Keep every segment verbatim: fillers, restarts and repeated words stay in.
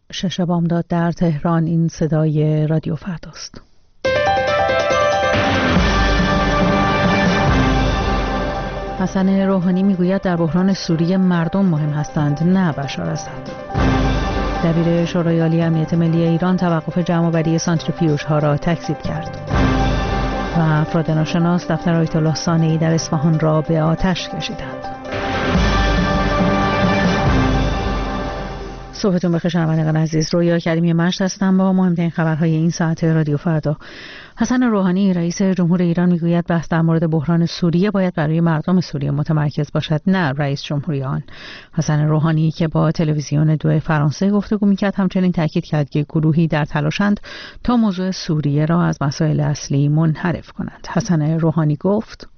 شش بامداد در تهران. این صدای رادیو فرداست. حسن روحانی میگوید در بحران سوریه مردم مهم هستند نه بشار اسد. دبیر شورای عالی امنیت ملی ایران توقف جمع‌آوری سانتریفیوژها را تکذیب کرد. و افراد ناشناس دفتر آیت الله صانعی در اصفهان را به آتش کشیدند. صبحتون بخیر شنوندگان عزیز. رویا کریمی مشت هستم با مهمترین خبرهای این ساعت رادیو فردا. حسن روحانی رئیس جمهور ایران میگوید بحث در مورد بحران سوریه باید برای مردم سوریه متمرکز باشد نه رئیس جمهوری آن. حسن روحانی که با تلویزیون دو فرانسه گفتگو میکرد همچنین تاکید کرد که گروهی در تلاشند تا موضوع سوریه را از مسائل اصلی منحرف کنند. حسن روحانی گفت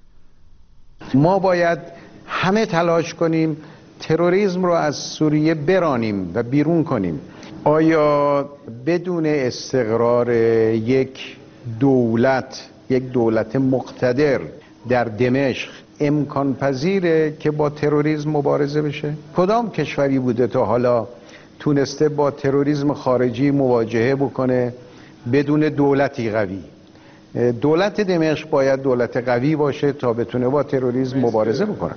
ما باید همه تلاش کنیم تروریسم رو از سوریه برانیم و بیرون کنیم. آیا بدون استقرار یک دولت یک دولت مقتدر در دمشق امکان پذیره که با تروریسم مبارزه بشه؟ کدام کشوری بوده تا حالا تونسته با تروریسم خارجی مواجهه بکنه بدون دولتی قوی؟ دولت دمشق باید دولت قوی باشه تا بتونه با تروریسم مبارزه بکنه.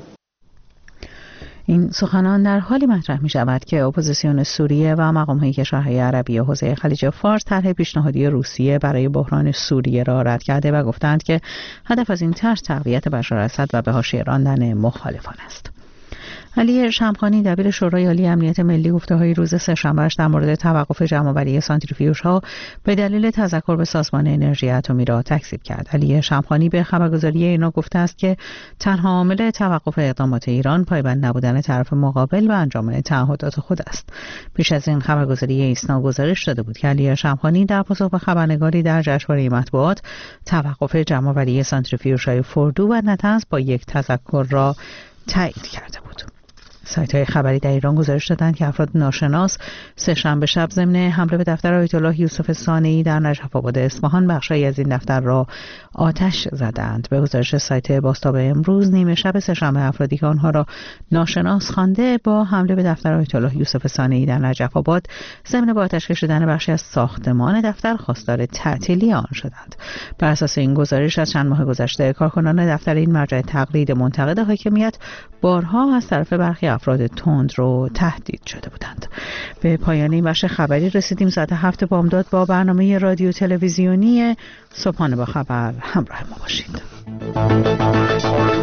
این سخنان در حالی مطرح می شود که اپوزیسیون سوریه و مقام‌های کشورهای عربی حوزه خلیج فارس طرح پیشنهادی روسیه برای بحران سوریه را رد کرده و گفتند که هدف از این طرح تقویت بشار اسد و به حاشیه راندن مخالفان است. علی شمخانی دبیر شورای عالی امنیت ملی گفته‌های روز سه‌شنبه‌اش در مورد توقف جمع‌آوری سانتریفیوژها به دلیل تذکر به سازمان انرژی اتمی را تکذیب کرد. علی شمخانی به خبرگزاری اینا گفته است که تنها عامل توقف اقدامات ایران پایبند نبودن طرف مقابل و انجام تعهدات خود است. پیش از این خبرگزاری ایسنا گزارش داده بود که علی شمخانی در پاسخ به خبرنگاری در جشنواره مطبوعات توقف جمع‌آوری سانتریفیوژهای فردو و نطنز با یک تذکر را تایید کرده بود. سایت‌های خبری در ایران گزارش دادند که افراد ناشناس سه‌شنبه شب ضمن حمله به دفتر آیت الله یوسف صانعی در نجف آباد اصفهان بخشی از این دفتر را آتش زدند. به گزارش سایت باستاب امروز نیمه شب سه‌شنبه افرادی که آنها را ناشناس خوانده با حمله به دفتر آیت الله یوسف صانعی در نجف آباد ضمن با آتش کشیدن بخشی از ساختمان دفتر خواستار تعطیلی آن شدند. بر اساس این گزارش از چند ماه گذشته کارکنان دفتر این مرجع تقلید منتقد حاکمیت بارها از طرف برخی افراد تند رو تهدید شده بودند. به پایان این بخش خبری رسیدیم. ساعت هفت بامداد با برنامه رادیو تلویزیونی صبحانه با خبر همراه ما باشید.